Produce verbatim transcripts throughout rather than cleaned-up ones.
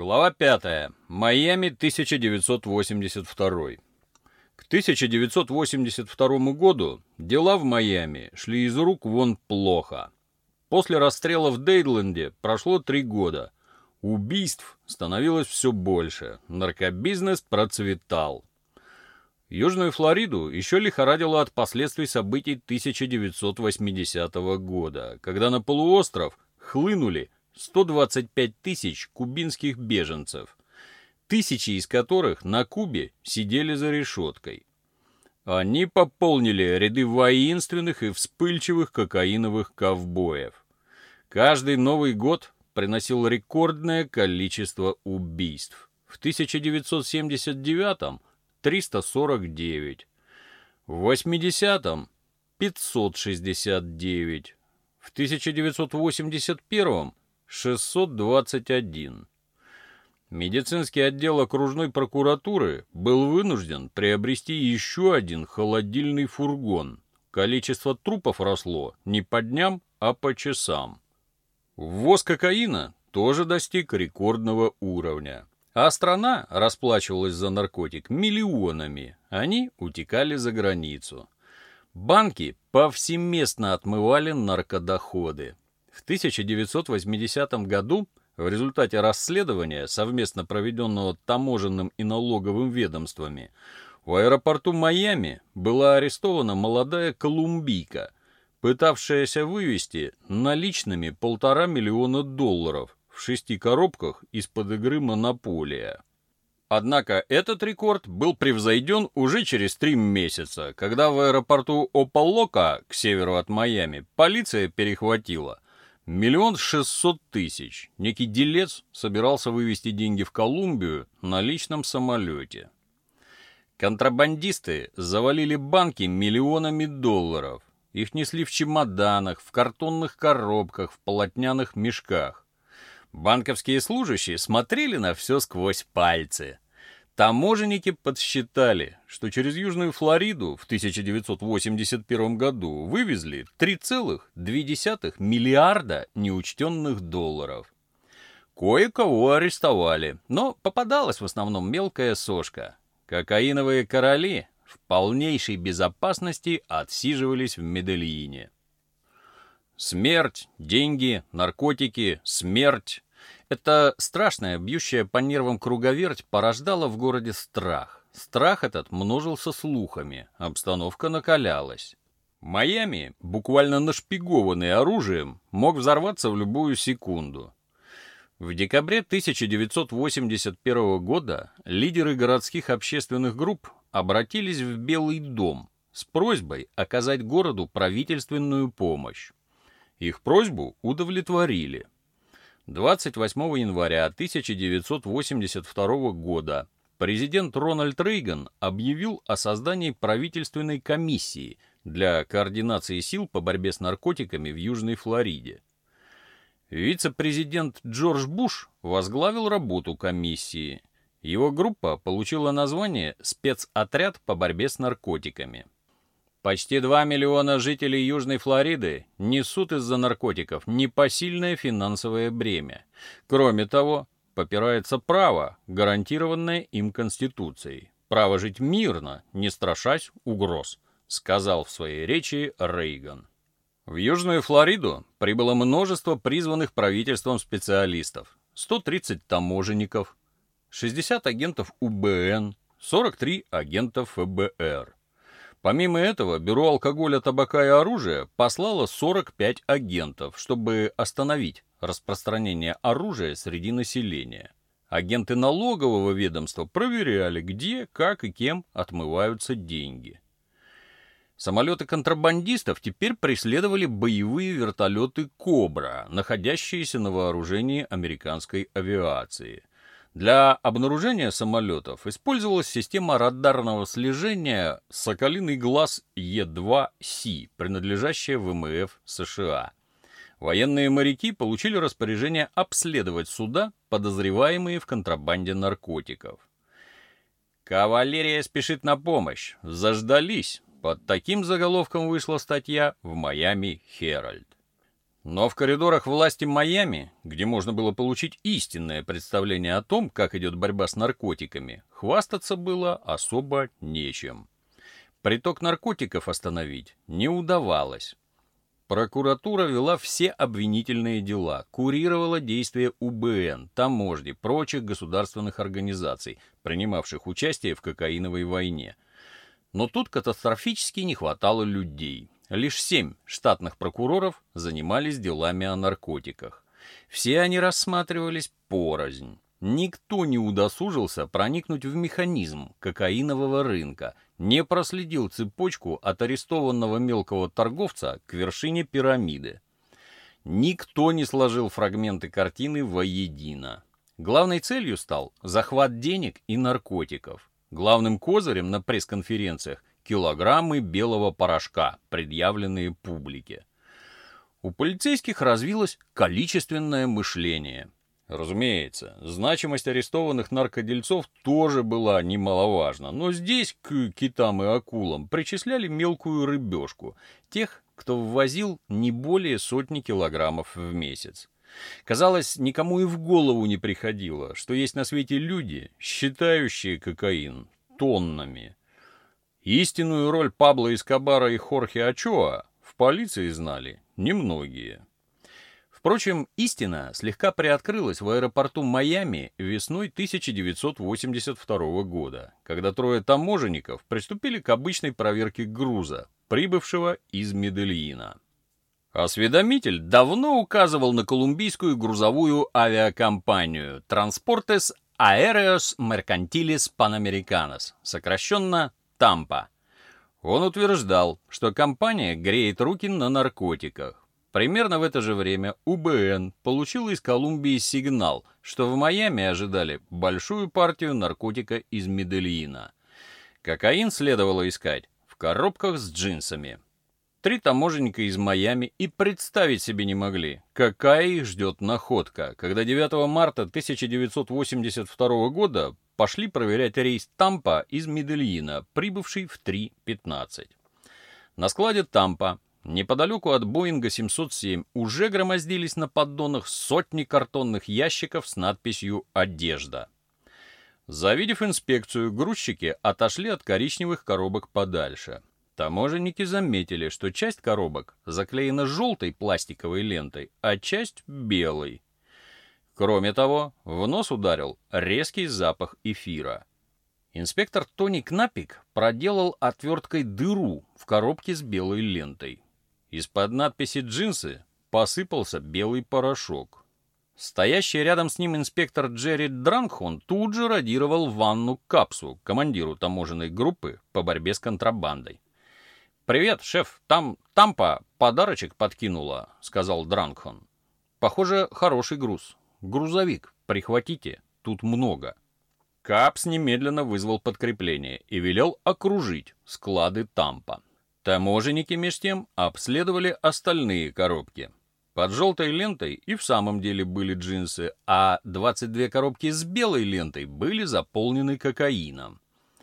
Глава пятая. Майами, тысяча девятьсот восемьдесят второй. К тысяча девятьсот восемьдесят второму году дела в Майами шли из рук вон плохо. После расстрела в Дейдленде прошло три года. Убийств становилось все больше. Наркобизнес процветал. Южную Флориду еще лихорадило от последствий событий тысяча девятьсот восьмидесятого года, когда на полуостров хлынули сто двадцать пять тысяч кубинских беженцев, тысячи из которых на Кубе сидели за решеткой. Они пополнили ряды воинственных и вспыльчивых кокаиновых ковбоев. Каждый Новый год приносил рекордное количество убийств. В тысяча девятьсот семьдесят девятом — триста сорок девять, в восьмидесятом — пятьсот шестьдесят девять, в тысяча девятьсот восемьдесят первом — шестьсот двадцать один. Медицинский отдел окружной прокуратуры был вынужден приобрести еще один холодильный фургон. Количество трупов росло не по дням, а по часам. Ввоз кокаина тоже достиг рекордного уровня. А страна расплачивалась за наркотик миллионами. Они утекали за границу. Банки повсеместно отмывали наркодоходы. В тысяча девятьсот восьмидесятом году в результате расследования, совместно проведенного таможенным и налоговым ведомствами, в аэропорту Майами была арестована молодая колумбийка, пытавшаяся вывести наличными полтора миллиона долларов в шести коробках из-под игры «Монополия». Однако этот рекорд был превзойден уже через три месяца, когда в аэропорту Опалока, к северу от Майами, полиция перехватила миллион шестьсот тысяч. Некий делец собирался вывести деньги в Колумбию на личном самолете. Контрабандисты завалили банки миллионами долларов. Их несли в чемоданах, в картонных коробках, в полотняных мешках. Банковские служащие смотрели на все сквозь пальцы. Таможенники подсчитали, что через Южную Флориду в тысяча девятьсот восемьдесят первом году вывезли три целых две десятых миллиарда неучтенных долларов. Кое-кого арестовали, но попадалась в основном мелкая сошка. Кокаиновые короли в полнейшей безопасности отсиживались в Медельине. Смерть, деньги, наркотики, смерть. Эта страшная, бьющая по нервам круговерть порождала в городе страх. Страх этот множился слухами, обстановка накалялась. Майами, буквально нашпигованный оружием, мог взорваться в любую секунду. В декабре тысяча девятьсот восемьдесят первого года лидеры городских общественных групп обратились в Белый дом с просьбой оказать городу правительственную помощь. Их просьбу удовлетворили. двадцать восьмого января тысяча девятьсот восемьдесят второго года президент Рональд Рейган объявил о создании правительственной комиссии для координации сил по борьбе с наркотиками в Южной Флориде. Вице-президент Джордж Буш возглавил работу комиссии. Его группа получила название «Спецотряд по борьбе с наркотиками». Почти два миллиона жителей Южной Флориды несут из-за наркотиков непосильное финансовое бремя. Кроме того, попирается право, гарантированное им Конституцией. Право жить мирно, не страшась угроз, сказал в своей речи Рейган. В Южную Флориду прибыло множество призванных правительством специалистов. сто тридцать таможенников, шестьдесят агентов У Б Н, сорок три агента Ф Б Р. Помимо этого, Бюро алкоголя, табака и оружия послало сорок пять агентов, чтобы остановить распространение оружия среди населения. Агенты налогового ведомства проверяли, где, как и кем отмываются деньги. Самолеты контрабандистов теперь преследовали боевые вертолеты «Кобра», находящиеся на вооружении американской авиации. Для обнаружения самолетов использовалась система радарного слежения «Соколиный глаз Е два С», принадлежащая В М Ф США. Военные моряки получили распоряжение обследовать суда, подозреваемые в контрабанде наркотиков. «Кавалерия спешит на помощь. Заждались». Под таким заголовком вышла статья в Майами Херальд. Но в коридорах власти Майами, где можно было получить истинное представление о том, как идет борьба с наркотиками, хвастаться было особо нечем. Приток наркотиков остановить не удавалось. Прокуратура вела все обвинительные дела, курировала действия У Бэ Эн, таможни, прочих государственных организаций, принимавших участие в кокаиновой войне. Но тут катастрофически не хватало людей. Лишь семь штатных прокуроров занимались делами о наркотиках. Все они рассматривались порознь. Никто не удосужился проникнуть в механизм кокаинового рынка, не проследил цепочку от арестованного мелкого торговца к вершине пирамиды. Никто не сложил фрагменты картины воедино. Главной целью стал захват денег и наркотиков. Главным козырем на пресс-конференциях килограммы белого порошка, предъявленные публике. У полицейских развилось количественное мышление. Разумеется, значимость арестованных наркодельцов тоже была немаловажна, но здесь к китам и акулам причисляли мелкую рыбешку, тех, кто ввозил не более сотни килограммов в месяц. Казалось, никому и в голову не приходило, что есть на свете люди, считающие кокаин тоннами. Истинную роль Пабло Эскобара и Хорхе Очоа в полиции знали немногие. Впрочем, истина слегка приоткрылась в аэропорту Майами весной тысяча девятьсот восемьдесят второго года, когда трое таможенников приступили к обычной проверке груза, прибывшего из Медельина. Осведомитель давно указывал на колумбийскую грузовую авиакомпанию Transportes Aéreos Mercantiles Panamericanos, сокращенно «Тампа». Он утверждал, что компания греет руки на наркотиках. Примерно в это же время У Бэ Эн получила из Колумбии сигнал, что в Майами ожидали большую партию наркотика из Медельина. Кокаин следовало искать в коробках с джинсами. Три таможенника из Майами и представить себе не могли, какая их ждет находка, когда девятого марта тысяча девятьсот восемьдесят второго года пошли проверять рейс Тампа из Медельина, прибывший в три пятнадцать. На складе Тампа, неподалеку от Боинга семьсот семь, уже громоздились на поддонах сотни картонных ящиков с надписью «Одежда». Завидев инспекцию, грузчики отошли от коричневых коробок подальше. Таможенники заметили, что часть коробок заклеена желтой пластиковой лентой, а часть — белой. Кроме того, в нос ударил резкий запах эфира. Инспектор Тони Кнапик проделал отверткой дыру в коробке с белой лентой. Из-под надписи «Джинсы» посыпался белый порошок. Стоящий рядом с ним инспектор Джерри Дранкхон тут же радировал Ванну Капсу, командиру таможенной группы по борьбе с контрабандой. «Привет, шеф, там Тампа подарочек подкинула», — сказал Дранкхон. «Похоже, хороший груз. Грузовик, прихватите, тут много». Капс немедленно вызвал подкрепление и велел окружить склады Тампа. Таможенники меж тем обследовали остальные коробки. Под желтой лентой и в самом деле были джинсы, а двадцать две коробки с белой лентой были заполнены кокаином.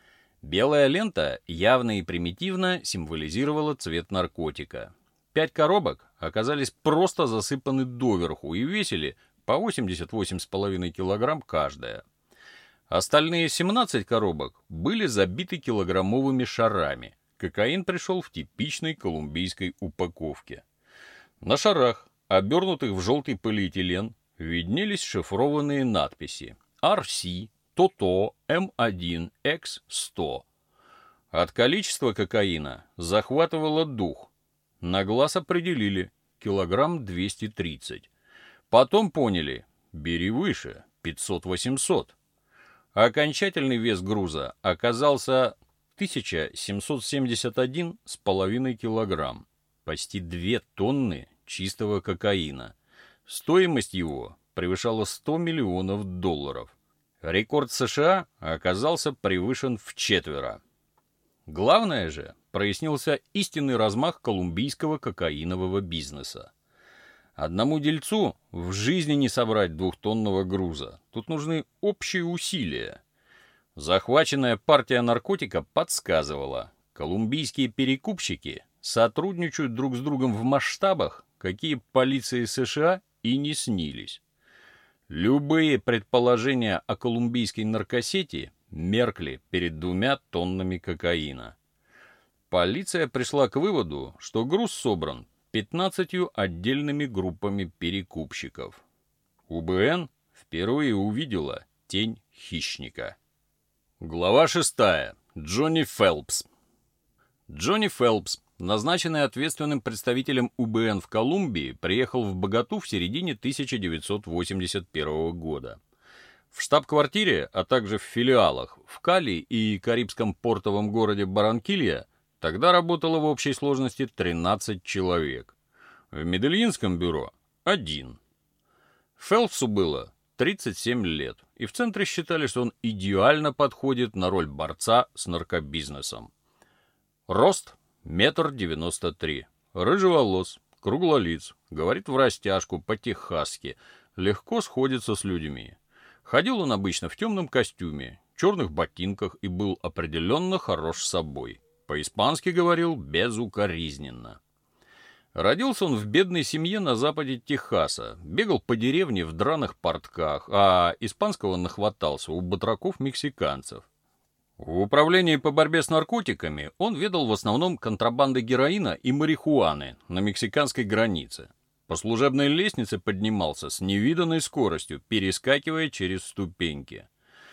Белая лента явно и примитивно символизировала цвет наркотика. Пять коробок оказались просто засыпаны доверху и весили по восемьдесят восемь с половиной килограмм каждая. Остальные семнадцать коробок были забиты килограммовыми шарами. Кокаин пришел в типичной колумбийской упаковке. На шарах, обернутых в желтый полиэтилен, виднелись шифрованные надписи «Ар Си», «То-То», «Эм один», «Экс сто». От количества кокаина захватывало дух. На глаз определили килограмм двести тридцать. Потом поняли, бери выше, пятьсот-восемьсот. Окончательный вес груза оказался тысяча семьсот семьдесят один с половиной килограмм, почти две тонны чистого кокаина. Стоимость его превышала сто миллионов долларов. Рекорд США оказался превышен вчетверо. Главное же, прояснился истинный размах колумбийского кокаинового бизнеса. Одному дельцу в жизни не собрать двухтонного груза. Тут нужны общие усилия. Захваченная партия наркотика подсказывала, колумбийские перекупщики сотрудничают друг с другом в масштабах, какие полиции США и не снились. Любые предположения о колумбийской наркосети меркли перед двумя тоннами кокаина. Полиция пришла к выводу, что груз собран пятнадцатью отдельными группами перекупщиков. УБН впервые увидела тень хищника. Глава шестая. Джонни Фелпс. Джонни Фелпс, назначенный ответственным представителем УБН в Колумбии, приехал в Боготу в середине тысяча девятьсот восемьдесят первого года. В штаб-квартире, а также в филиалах в Кали и карибском портовом городе Барранкилья тогда работало в общей сложности тринадцать человек. В Медельинском бюро – один. Фелпсу было тридцать семь лет, и в центре считали, что он идеально подходит на роль борца с наркобизнесом. Рост – метр девяносто три. Рыжеволос, круглолиц, говорит в растяжку по-техасски, легко сходится с людьми. Ходил он обычно в темном костюме, черных ботинках и был определенно хорош собой. По-испански говорил безукоризненно. Родился он в бедной семье на западе Техаса, бегал по деревне в драных портках, а испанского нахватался у батраков-мексиканцев. В управлении по борьбе с наркотиками он ведал в основном контрабандой героина и марихуаны на мексиканской границе. По служебной лестнице поднимался с невиданной скоростью, перескакивая через ступеньки.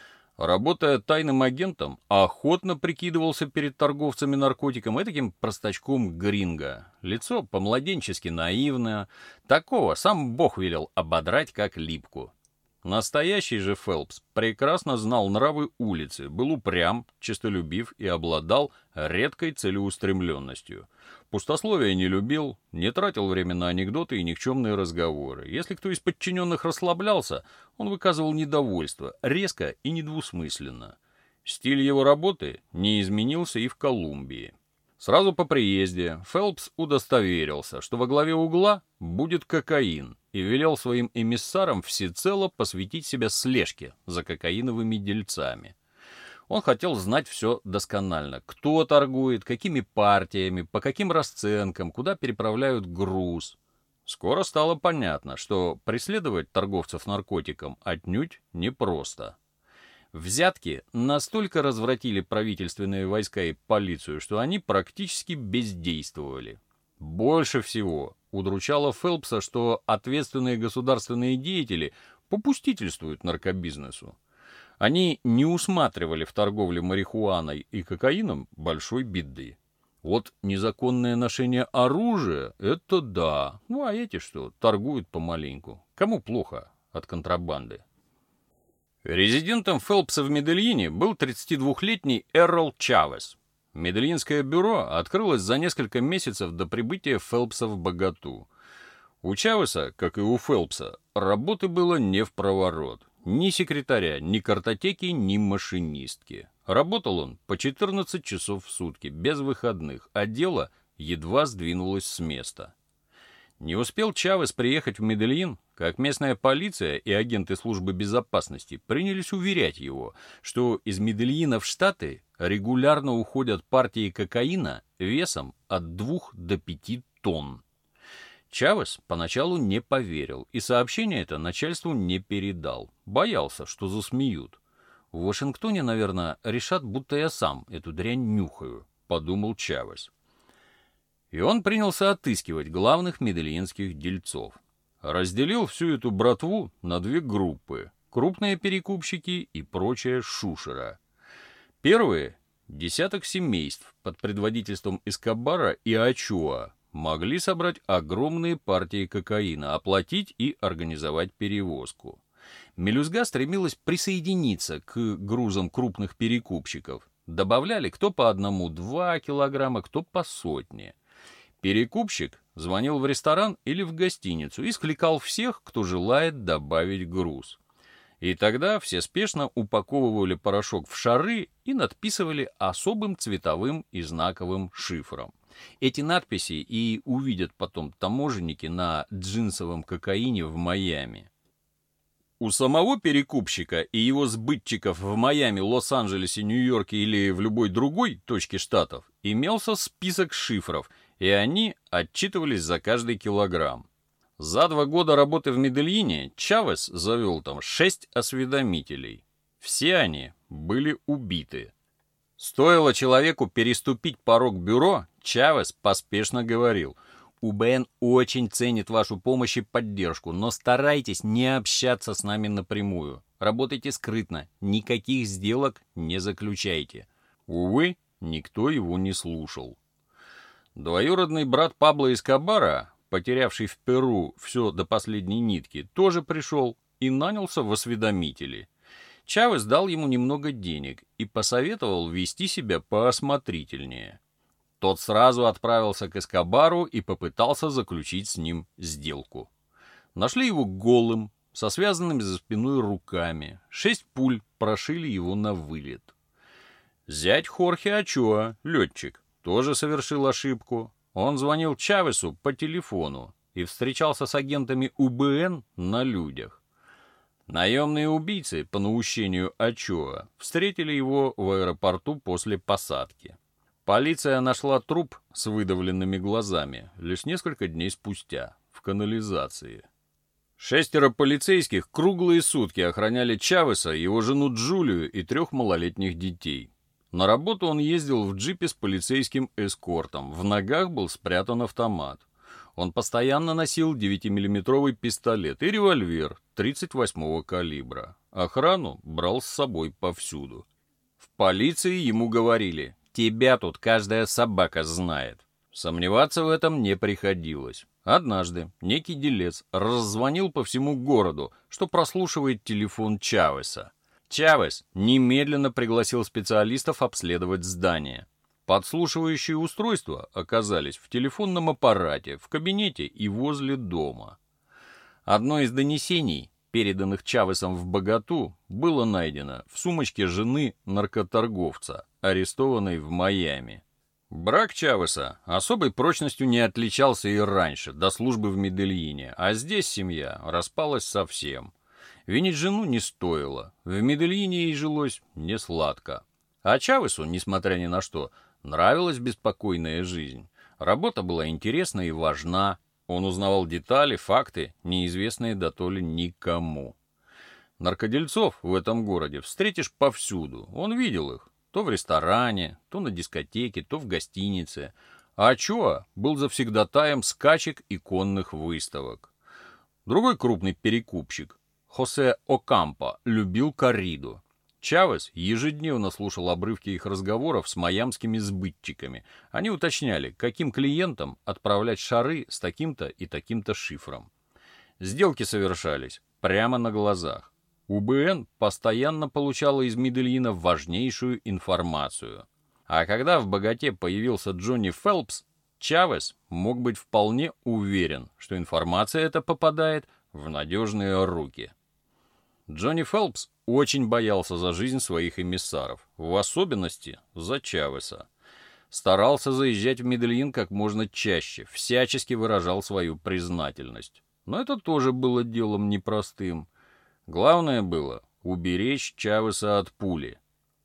Работая тайным агентом, охотно прикидывался перед торговцами наркотиком этаким простачком гринго. Лицо по-младенчески наивное. Такого сам Бог велел ободрать, как липку. Настоящий же Фелпс прекрасно знал нравы улицы, был упрям, честолюбив и обладал редкой целеустремленностью. Пустословия не любил, не тратил время на анекдоты и никчемные разговоры. Если кто из подчиненных расслаблялся, он выказывал недовольство, резко и недвусмысленно. Стиль его работы не изменился и в Колумбии. Сразу по приезде Фелпс удостоверился, что во главе угла будет кокаин, и велел своим эмиссарам всецело посвятить себя слежке за кокаиновыми дельцами. Он хотел знать все досконально: кто торгует, какими партиями, по каким расценкам, куда переправляют груз. Скоро стало понятно, что преследовать торговцев наркотиком отнюдь непросто. Взятки настолько развратили правительственные войска и полицию, что они практически бездействовали. Больше всего удручало Фелпса, что ответственные государственные деятели попустительствуют наркобизнесу. Они не усматривали в торговле марихуаной и кокаином большой беды. Вот незаконное ношение оружия — это да. Ну а эти что, торгуют помаленьку. Кому плохо от контрабанды? Резидентом Фелпса в Медельине был тридцатидвухлетний Эррол Чавес. Медельинское бюро открылось за несколько месяцев до прибытия Фелпса в Боготу. У Чавеса, как и у Фелпса, работы было не впроворот. Ни секретаря, ни картотеки, ни машинистки. Работал он по четырнадцать часов в сутки, без выходных, а дело едва сдвинулось с места. Не успел Чавес приехать в Медельин, как местная полиция и агенты службы безопасности принялись уверять его, что из Медельина в Штаты регулярно уходят партии кокаина весом от двух до пяти тонн. Чавес поначалу не поверил, и сообщение это начальству не передал. Боялся, что засмеют. В Вашингтоне, наверное, решат, будто я сам эту дрянь нюхаю, подумал Чавес. И он принялся отыскивать главных медельинских дельцов. Разделил всю эту братву на две группы — крупные перекупщики и прочая шушера. Первые, десяток семейств под предводительством Эскобара и Ачуа, могли собрать огромные партии кокаина, оплатить и организовать перевозку. Мелюзга стремилась присоединиться к грузам крупных перекупщиков. Добавляли кто по одному-два килограмма, кто по сотне. Перекупщик звонил в ресторан или в гостиницу и скликал всех, кто желает добавить груз. И тогда все спешно упаковывали порошок в шары и надписывали особым цветовым и знаковым шифром. Эти надписи и увидят потом таможенники на джинсовом кокаине в Майами. У самого перекупщика и его сбытчиков в Майами, Лос-Анджелесе, Нью-Йорке или в любой другой точке штатов имелся список шифров, и они отчитывались за каждый килограмм. За два года работы в Медельине Чавес завел там шесть осведомителей. Все они были убиты. Стоило человеку переступить порог бюро, Чавес поспешно говорил: «УБН очень ценит вашу помощь и поддержку, но старайтесь не общаться с нами напрямую. Работайте скрытно, никаких сделок не заключайте». Увы, никто его не слушал. Двоюродный брат Пабло Эскобара, потерявший в Перу все до последней нитки, тоже пришел и нанялся в осведомители. Чавес дал ему немного денег и посоветовал вести себя поосмотрительнее. Тот сразу отправился к Эскобару и попытался заключить с ним сделку. Нашли его голым, со связанными за спиной руками. Шесть пуль прошили его на вылет. Зять Хорхе Ачоа, летчик, тоже совершил ошибку. Он звонил Чавесу по телефону и встречался с агентами УБН на людях. Наемные убийцы, по наущению Ачоа, встретили его в аэропорту после посадки. Полиция нашла труп с выдавленными глазами лишь несколько дней спустя в канализации. Шестеро полицейских круглые сутки охраняли Чавеса, его жену Джулию и трех малолетних детей. На работу он ездил в джипе с полицейским эскортом, в ногах был спрятан автомат. Он постоянно носил девятимиллиметровый пистолет и револьвер тридцать восьмого калибра. Охрану брал с собой повсюду. В полиции ему говорили: «Тебя тут каждая собака знает». Сомневаться в этом не приходилось. Однажды некий делец раззвонил по всему городу, что прослушивает телефон Чавеса. Чавес немедленно пригласил специалистов обследовать здание. Подслушивающие устройства оказались в телефонном аппарате, в кабинете и возле дома. Одно из донесений, переданных Чавесом в Боготу, было найдено в сумочке жены наркоторговца, арестованной в Майами. Брак Чавеса особой прочностью не отличался и раньше, до службы в Медельине, а здесь семья распалась совсем. Винить жену не стоило, в Медельине ей жилось несладко. А Чавесу, несмотря ни на что, нравилась беспокойная жизнь. Работа была интересна и важна. Он узнавал детали, факты, неизвестные дотоле никому. Наркодельцов в этом городе встретишь повсюду. Он видел их. То в ресторане, то на дискотеке, то в гостинице. А Ачоа был завсегдатаем скачек и конных выставок. Другой крупный перекупщик, Хосе Окампо, любил корриду. Чавес ежедневно слушал обрывки их разговоров с майамскими сбытчиками. Они уточняли, каким клиентам отправлять шары с таким-то и таким-то шифром. Сделки совершались прямо на глазах. УБН постоянно получала из Медельина важнейшую информацию. А когда в Боготе появился Джонни Фелпс, Чавес мог быть вполне уверен, что информация эта попадает в надежные руки. Джонни Фелпс очень боялся за жизнь своих эмиссаров, в особенности за Чавеса. Старался заезжать в Медельин как можно чаще, всячески выражал свою признательность. Но это тоже было делом непростым. Главное было уберечь Чавеса от пули.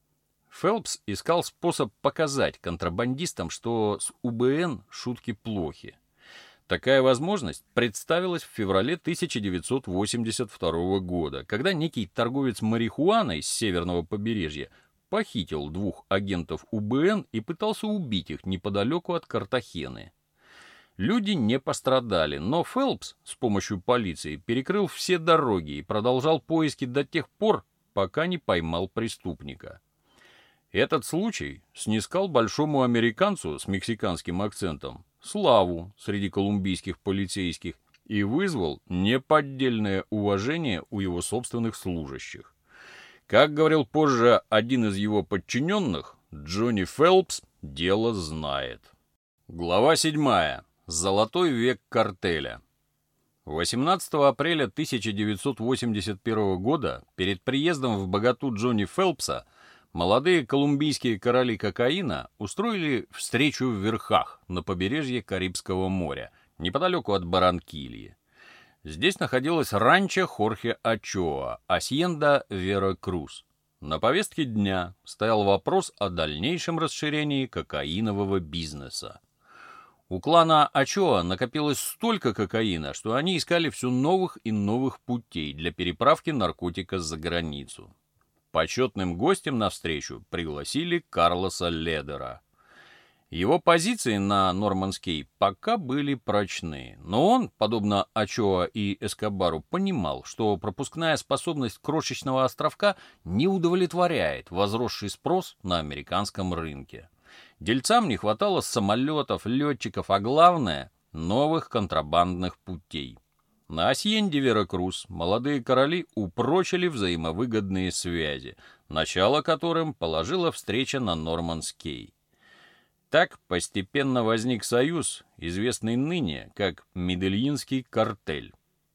Фелпс искал способ показать контрабандистам, что с УБН шутки плохи. Такая возможность представилась в феврале тысяча девятьсот восемьдесят второго года, когда некий торговец марихуаной с северного побережья похитил двух агентов УБН и пытался убить их неподалеку от Картахены. Люди не пострадали, но Фелпс с помощью полиции перекрыл все дороги и продолжал поиски до тех пор, пока не поймал преступника. Этот случай снискал большому американцу с мексиканским акцентом славу среди колумбийских полицейских и вызвал неподдельное уважение у его собственных служащих. Как говорил позже один из его подчиненных, Джонни Фелпс дело знает. Глава седьмая. Золотой век картеля. восемнадцатого апреля тысяча девятьсот восемьдесят первого года перед приездом в Боготу Джонни Фелпса молодые колумбийские короли кокаина устроили встречу в верхах на побережье Карибского моря, неподалеку от Барранкильи. Здесь находилось ранчо Хорхе Ачоа, Асьенда Вера Крус. На повестке дня стоял вопрос о дальнейшем расширении кокаинового бизнеса. У клана Ачоа накопилось столько кокаина, что они искали все новых и новых путей для переправки наркотика за границу. Почетным гостем на встречу пригласили Карлоса Ледера. Его позиции на Нормандский пока были прочны, но он, подобно Ачоа и Эскобару, понимал, что пропускная способность крошечного островка не удовлетворяет возросший спрос на американском рынке. Дельцам не хватало самолетов, летчиков, а главное — новых контрабандных путей. На Асьенде Веракрус молодые короли упрочили взаимовыгодные связи, начало которым положила встреча на Нормандский. Так постепенно возник союз, известный ныне как Медельинский картель.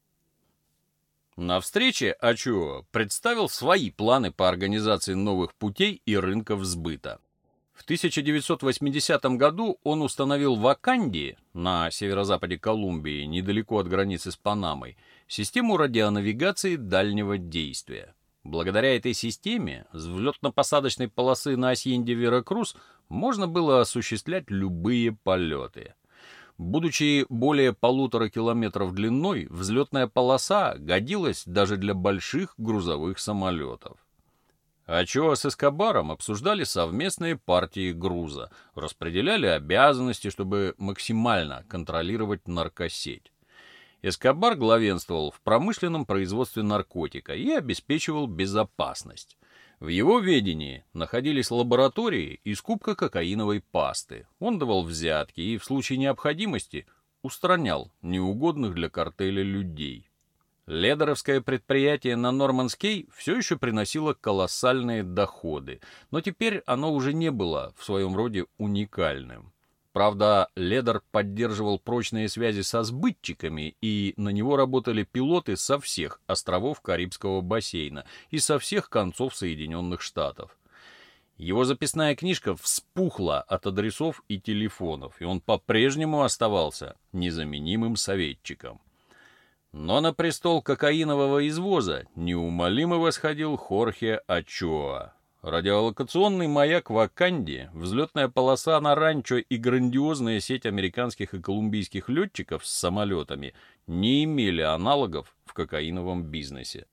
На встрече Ачоа представил свои планы по организации новых путей и рынков сбыта. В тысяча девятьсот восьмидесятом году он установил в Аканди, на северо-западе Колумбии, недалеко от границы с Панамой, систему радионавигации дальнего действия. Благодаря этой системе с взлетно-посадочной полосы на Асьенде Веракрус можно было осуществлять любые полеты. Будучи более полутора километров длиной, взлетная полоса годилась даже для больших грузовых самолетов. Ачоа с Эскобаром обсуждали совместные партии груза, распределяли обязанности, чтобы максимально контролировать наркосеть. Эскобар главенствовал в промышленном производстве наркотика и обеспечивал безопасность. В его ведении находились лаборатории и скупка кокаиновой пасты. Он давал взятки и в случае необходимости устранял неугодных для картеля людей. Ледеровское предприятие на Нормандский все еще приносило колоссальные доходы, но теперь оно уже не было в своем роде уникальным. Правда, Ледер поддерживал прочные связи со сбытчиками, и на него работали пилоты со всех островов Карибского бассейна и со всех концов Соединенных Штатов. Его записная книжка вспухла от адресов и телефонов, и он по-прежнему оставался незаменимым советчиком. Но на престол кокаинового извоза неумолимо восходил Хорхе Ачоа. Радиолокационный маяк в Аканде, взлетная полоса на ранчо и грандиозная сеть американских и колумбийских летчиков с самолетами не имели аналогов в кокаиновом бизнесе.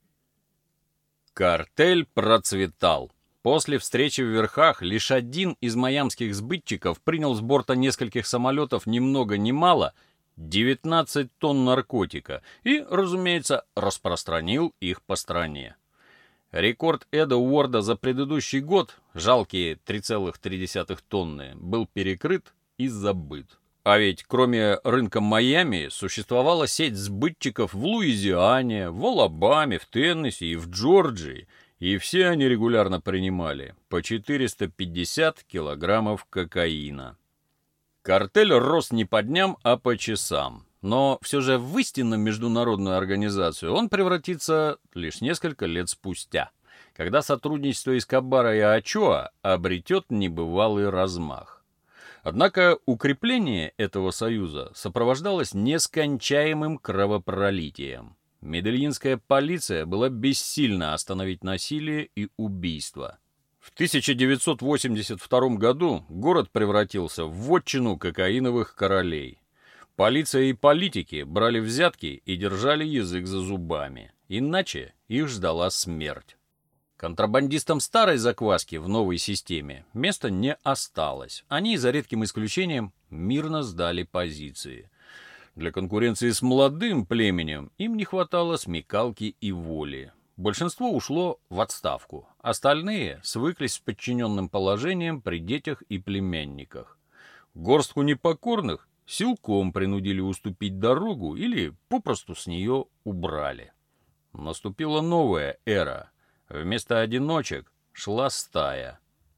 Картель процветал. После встречи в верхах лишь один из майамских сбытчиков принял с борта нескольких самолетов ни много ни мало девятнадцать тонн наркотика и, разумеется, распространил их по стране. Рекорд Эда Уорда за предыдущий год, жалкие три целых три десятых тонны, был перекрыт и забыт. А ведь кроме рынка Майами существовала сеть сбытчиков в Луизиане, в Алабаме, в Теннесси и в Джорджии, и все они регулярно принимали по четыреста пятьдесят килограммов кокаина. Картель рос не по дням, а по часам. Но все же в истинно международную организацию он превратится лишь несколько лет спустя, когда сотрудничество Эскобара и Ачоа обретет небывалый размах. Однако укрепление этого союза сопровождалось нескончаемым кровопролитием. Медельинская полиция была бессильна остановить насилие и убийства. В тысяча девятьсот восемьдесят втором году город превратился в вотчину кокаиновых королей. Полиция и политики брали взятки и держали язык за зубами, иначе их ждала смерть. Контрабандистам старой закваски в новой системе места не осталось. Они, за редким исключением, мирно сдали позиции. Для конкуренции с молодым племенем им не хватало смекалки и воли. Большинство ушло в отставку, остальные свыклись с подчиненным положением при детях и племянниках. Горстку непокорных силком принудили уступить дорогу или попросту с нее убрали. Наступила новая эра. Вместо одиночек шла стая.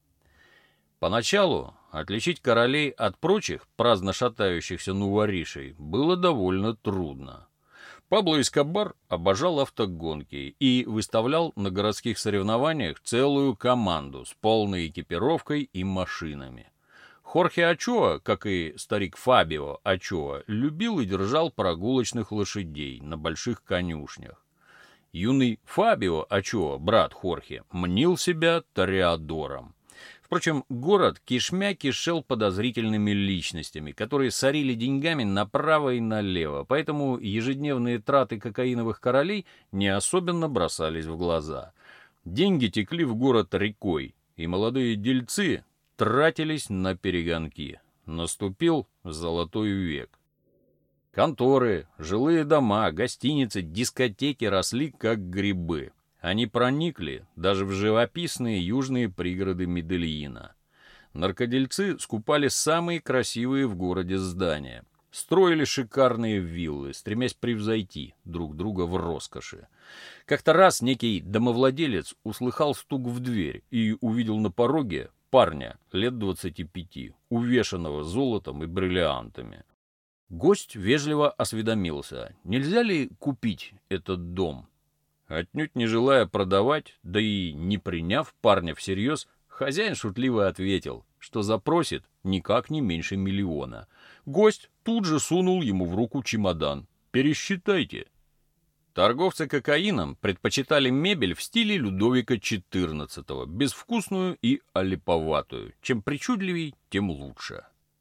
Поначалу отличить королей от прочих праздно шатающихся нуворишей было довольно трудно. Пабло Эскобар обожал автогонки и выставлял на городских соревнованиях целую команду с полной экипировкой и машинами. Хорхе Ачоа, как и старик Фабио Ачоа, любил и держал прогулочных лошадей на больших конюшнях. Юный Фабио Ачоа, брат Хорхе, мнил себя тореадором. Впрочем, город кишмя кишел подозрительными личностями, которые сорили деньгами направо и налево, поэтому ежедневные траты кокаиновых королей не особенно бросались в глаза. Деньги текли в город рекой, и молодые дельцы тратились на перегонки. Наступил золотой век. Конторы, жилые дома, гостиницы, дискотеки росли как грибы. Они проникли даже в живописные южные пригороды Медельина. Наркодельцы скупали самые красивые в городе здания. Строили шикарные виллы, стремясь превзойти друг друга в роскоши. Как-то раз некий домовладелец услыхал стук в дверь и увидел на пороге парня лет двадцати пяти, увешанного золотом и бриллиантами. Гость вежливо осведомился, нельзя ли купить этот дом. Отнюдь не желая продавать, да и не приняв парня всерьез, хозяин шутливо ответил, что запросит никак не меньше миллиона. Гость тут же сунул ему в руку чемодан. «Пересчитайте». Торговцы кокаином предпочитали мебель в стиле Людовика четырнадцатого, безвкусную и олиповатую. Чем причудливей, тем лучше.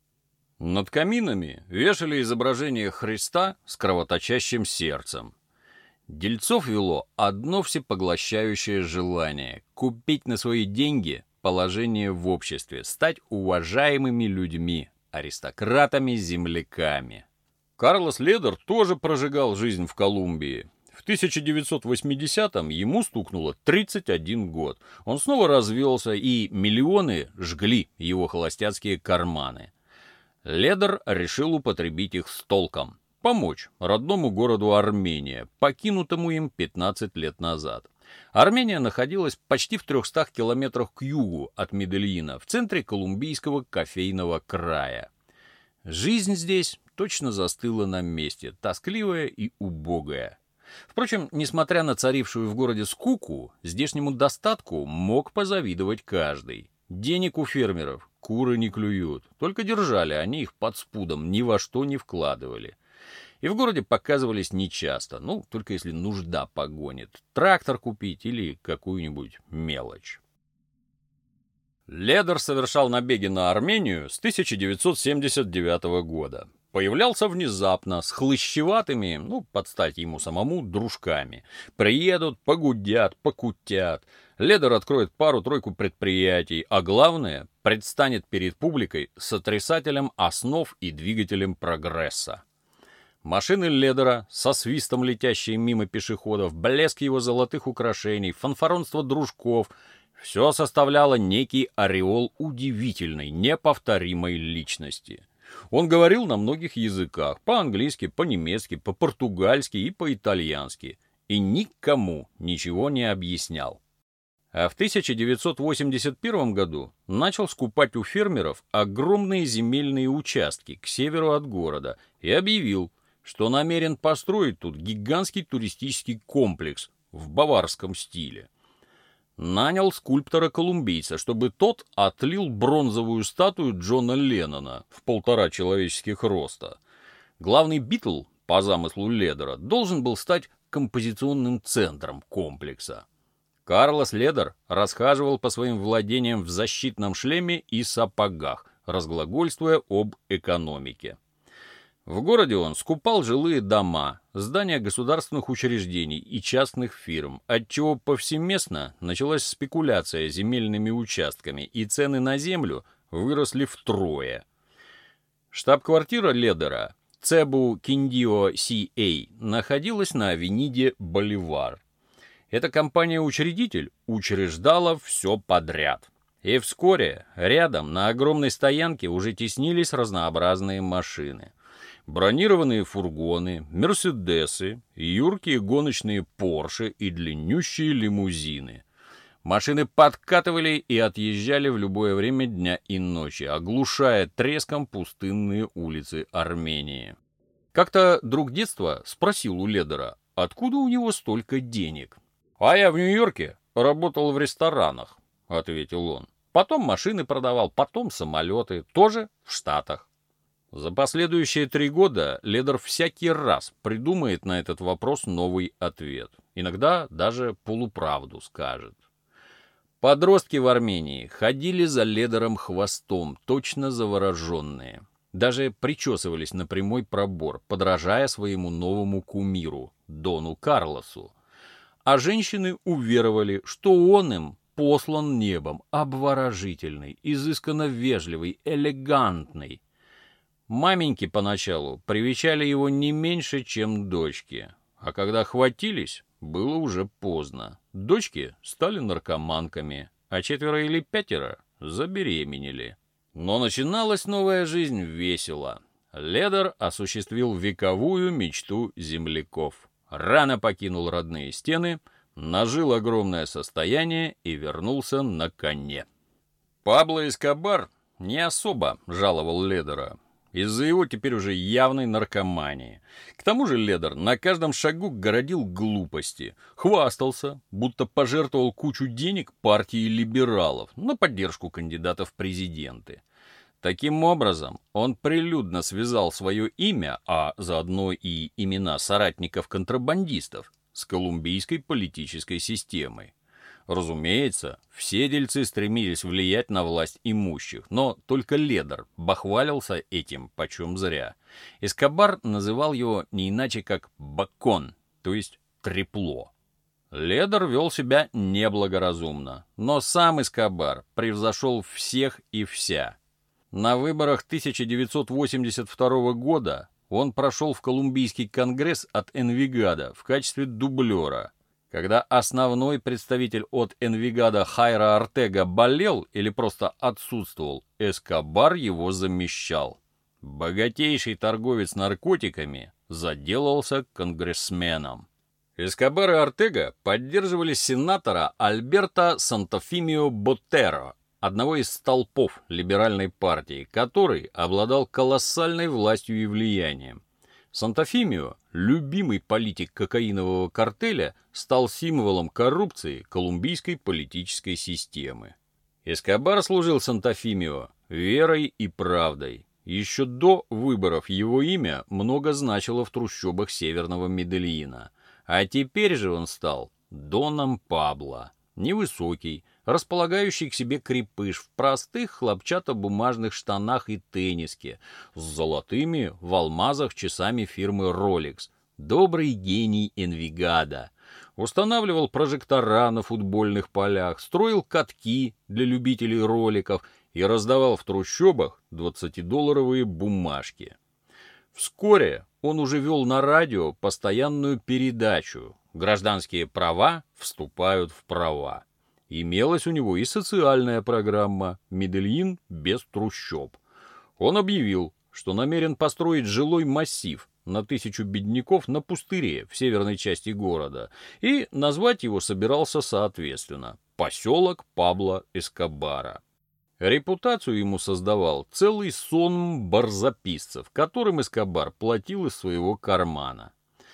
Над каминами вешали изображение Христа с кровоточащим сердцем. Дельцов вело одно всепоглощающее желание — купить на свои деньги положение в обществе, стать уважаемыми людьми, аристократами-земляками. Карлос Ледер тоже прожигал жизнь в Колумбии. В тысяча девятьсот восьмидесятом ему стукнуло тридцать один год. Он снова развелся, и миллионы жгли его холостяцкие карманы. Ледер решил употребить их с толком. Помочь родному городу Армения, покинутому им пятнадцать лет назад. Армения находилась почти в трехстах километрах к югу от Медельина, в центре колумбийского кофейного края. Жизнь здесь точно застыла на месте, тоскливая и убогая. Впрочем, несмотря на царившую в городе скуку, здешнему достатку мог позавидовать каждый. Денег у фермеров куры не клюют, только держали они их под спудом, ни во что не вкладывали. И в городе показывались нечасто, ну, только если нужда погонит. Трактор купить или какую-нибудь мелочь. Ледер совершал набеги на Армению с тысяча девятьсот семьдесят девятого года. Появлялся внезапно, с хлыщеватыми, ну, под стать ему самому, дружками. Приедут, погудят, покутят. Ледер откроет пару-тройку предприятий, а главное, предстанет перед публикой сотрясателем основ и двигателем прогресса. Машины Ледера, со свистом летящие мимо пешеходов, блеск его золотых украшений, фанфаронство дружков — все составляло некий ореол удивительной, неповторимой личности. Он говорил на многих языках, по-английски, по-немецки, по-португальски и по-итальянски, и никому ничего не объяснял. А в тысяча девятьсот восемьдесят первом году начал скупать у фермеров огромные земельные участки к северу от города и объявил, что намерен построить тут гигантский туристический комплекс в баварском стиле. Нанял скульптора-колумбийца, чтобы тот отлил бронзовую статую Джона Леннона в полтора человеческих роста. Главный Битл, по замыслу Ледера, должен был стать композиционным центром комплекса. Карлос Ледер расхаживал по своим владениям в защитном шлеме и сапогах, разглагольствуя об экономике. В городе он скупал жилые дома, здания государственных учреждений и частных фирм, отчего повсеместно началась спекуляция земельными участками, и цены на землю выросли втрое. Штаб-квартира Ледера, Цебу Киндио Си Эй, находилась на авениде Боливар. Эта компания-учредитель учреждала все подряд. И вскоре рядом на огромной стоянке уже теснились разнообразные машины. Бронированные фургоны, мерседесы, юркие гоночные порше и длиннющие лимузины. Машины подкатывали и отъезжали в любое время дня и ночи, оглушая треском пустынные улицы Армении. Как-то друг детства спросил у Ледера, откуда у него столько денег. «А я в Нью-Йорке работал в ресторанах», — ответил он. «Потом машины продавал, потом самолеты, тоже в Штатах». За последующие три года Ледер всякий раз придумает на этот вопрос новый ответ. Иногда даже полуправду скажет. Подростки в Армении ходили за Ледером хвостом, точно завороженные. Даже причесывались на прямой пробор, подражая своему новому кумиру, Дону Карлосу. А женщины уверовали, что он им послан небом, обворожительный, изысканно вежливый, элегантный. Маменьки поначалу привечали его не меньше, чем дочки. А когда хватились, было уже поздно. Дочки стали наркоманками, а четверо или пятеро забеременели. Но начиналась новая жизнь весело. Ледер осуществил вековую мечту земляков. Рано покинул родные стены, нажил огромное состояние и вернулся на коне. Пабло Эскобар не особо жаловал Ледера из-за его теперь уже явной наркомании. К тому же Ледер на каждом шагу городил глупости, хвастался, будто пожертвовал кучу денег партии либералов на поддержку кандидатов в президенты. Таким образом, он прилюдно связал свое имя, а заодно и имена соратников-контрабандистов, с колумбийской политической системой. Разумеется, все дельцы стремились влиять на власть имущих, но только Ледер бахвалился этим почем зря. Эскобар называл его не иначе как «бакон», то есть «трепло». Ледер вел себя неблагоразумно, но сам Эскобар превзошел всех и вся. На выборах тысяча девятьсот восемьдесят второго года он прошел в Колумбийский конгресс от Энвигадо в качестве дублера. Когда основной представитель от Энвигадо Хайра Ортега болел или просто отсутствовал, Эскобар его замещал. Богатейший торговец наркотиками заделался конгрессменом. Эскобар и Ортега поддерживали сенатора Альберто Сантофимио Ботеро, одного из столпов либеральной партии, который обладал колоссальной властью и влиянием. Сантофимио, любимый политик кокаинового картеля, стал символом коррупции колумбийской политической системы. Эскобар служил Сантофимио верой и правдой. Еще до выборов его имя много значило в трущобах северного Медельина. А теперь же он стал Доном Пабло. Невысокий, располагающий к себе крепыш в простых хлопчатобумажных штанах и тенниске, с золотыми в алмазах часами фирмы Rolex. Добрый гений Энвигадо. Устанавливал прожектора на футбольных полях, строил катки для любителей роликов и раздавал в трущобах двадцатидолларовые бумажки. Вскоре он уже вел на радио постоянную передачу «Гражданские права вступают в права». Имелась у него и социальная программа «Медельин без трущоб». Он объявил, что намерен построить жилой массив на тысячу бедняков на пустыре в северной части города и назвать его собирался соответственно «Поселок Пабло Эскобара». Репутацию ему создавал целый сон барзаписцев, которым Эскобар платил из своего кармана.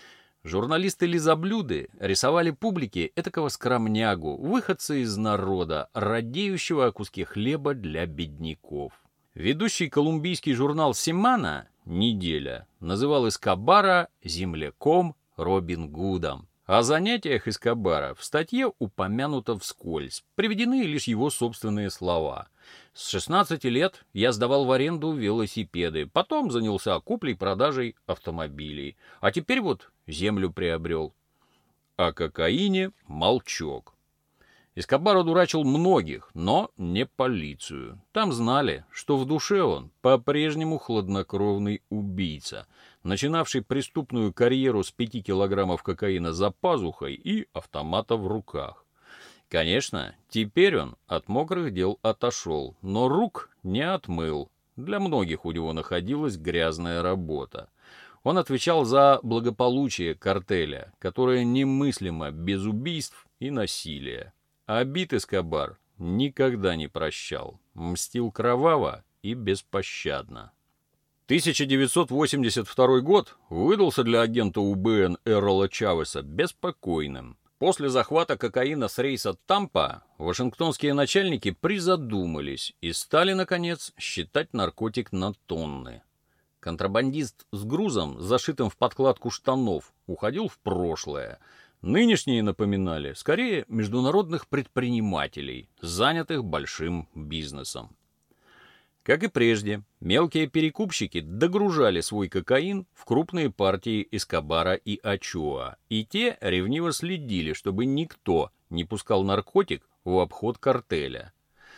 Журналисты-лизоблюды рисовали публике этакого скромнягу, выходца из народа, радеющего о куске хлеба для бедняков. Ведущий колумбийский журнал «Семана» «Неделя» называл Эскобара земляком Робин Гудом. О занятиях Эскобара в статье упомянуто вскользь, приведены лишь его собственные слова. «С шестнадцати лет я сдавал в аренду велосипеды, потом занялся куплей-продажей автомобилей, а теперь вот землю приобрел». О кокаине молчок. Эскобар одурачил многих, но не полицию. Там знали, что в душе он по-прежнему хладнокровный убийца, начинавший преступную карьеру с пяти килограммов кокаина за пазухой и автомата в руках. Конечно, теперь он от мокрых дел отошел, но рук не отмыл. Для многих у него находилась грязная работа. Он отвечал за благополучие картеля, которое немыслимо без убийств и насилия. Обид Эскобар никогда не прощал, мстил кроваво и беспощадно. тысяча девятьсот восемьдесят второй год выдался для агента УБН Эррола Чавеса беспокойным. После захвата кокаина с рейса Тампа вашингтонские начальники призадумались и стали, наконец, считать наркотик на тонны. Контрабандист с грузом, зашитым в подкладку штанов, уходил в прошлое. Нынешние напоминали скорее международных предпринимателей, занятых большим бизнесом. Как и прежде, мелкие перекупщики догружали свой кокаин в крупные партии Эскобара и Ачоа, и те ревниво следили, чтобы никто не пускал наркотик в обход картеля.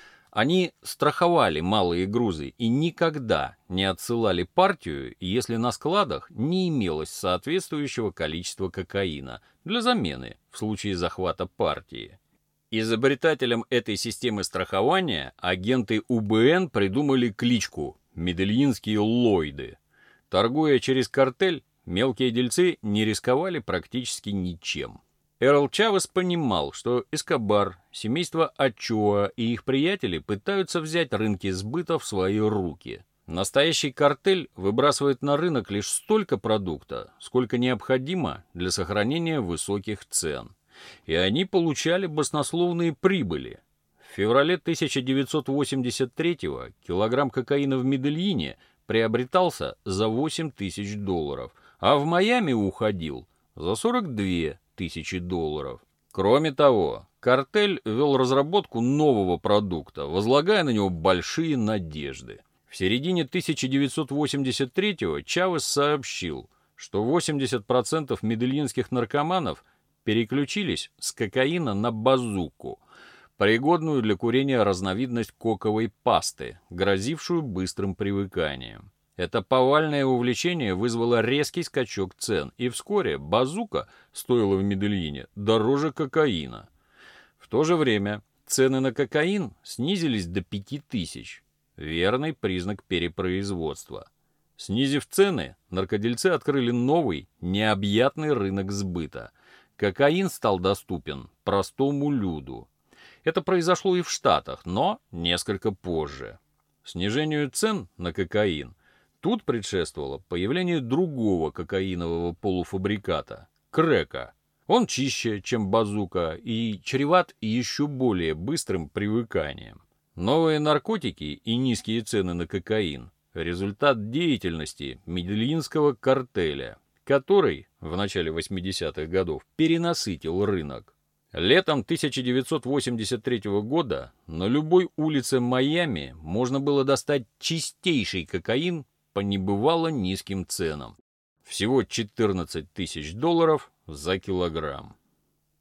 Они страховали малые грузы и никогда не отсылали партию, если на складах не имелось соответствующего количества кокаина для замены в случае захвата партии. Изобретателям этой системы страхования агенты У Бэ Эн придумали кличку «Медельинские Ллойды». Торгуя через картель, мелкие дельцы не рисковали практически ничем. Эрл Чавес понимал, что Эскобар, семейство Ачоа и их приятели пытаются взять рынки сбыта в свои руки. Настоящий картель выбрасывает на рынок лишь столько продукта, сколько необходимо для сохранения высоких цен. И они получали баснословные прибыли. В феврале тысяча девятьсот восемьдесят третьего килограмм кокаина в Медельине приобретался за восемь тысяч долларов, а в Майами уходил за сорок две тысячи долларов. Кроме того, картель вел разработку нового продукта, возлагая на него большие надежды. В середине тысяча девятьсот восемьдесят третьего Чавес сообщил, что восемьдесят процентов медельинских наркоманов переключились с кокаина на базуку, пригодную для курения разновидность коковой пасты, грозившую быстрым привыканием. Это повальное увлечение вызвало резкий скачок цен, и вскоре базука стоила в Медельине дороже кокаина. В то же время цены на кокаин снизились до пяти тысяч. Верный признак перепроизводства. Снизив цены, наркодельцы открыли новый, необъятный рынок сбыта. Кокаин стал доступен простому люду. Это произошло и в Штатах, но несколько позже. Снижению цен на кокаин тут предшествовало появление другого кокаинового полуфабриката – крэка. Он чище, чем базука, и чреват еще более быстрым привыканием. Новые наркотики и низкие цены на кокаин – результат деятельности медельинского картеля, который в начале восьмидесятых годов перенасытил рынок. Летом тысяча девятьсот восемьдесят третьего года на любой улице Майами можно было достать чистейший кокаин по небывало низким ценам. Всего четырнадцать тысяч долларов за килограмм.